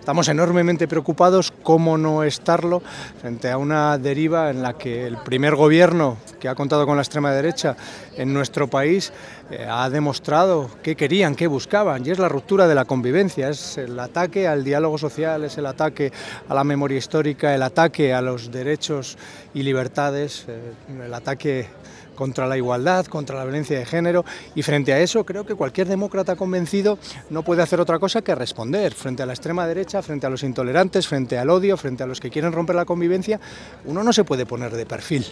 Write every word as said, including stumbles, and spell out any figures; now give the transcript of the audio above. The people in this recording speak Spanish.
Estamos enormemente preocupados, cómo no estarlo, frente a una deriva en la que el primer gobierno que ha contado con la extrema derecha en nuestro país eh, ha demostrado qué querían, qué buscaban, y es la ruptura de la convivencia, es el ataque al diálogo social, es el ataque a la memoria histórica, el ataque a los derechos y libertades, eh, el ataque contra la igualdad, contra la violencia de género, y frente a eso creo que cualquier demócrata convencido no puede hacer otra cosa que responder. Frente a la extrema derecha, frente a los intolerantes, frente al odio, frente a los que quieren romper la convivencia, uno no se puede poner de perfil.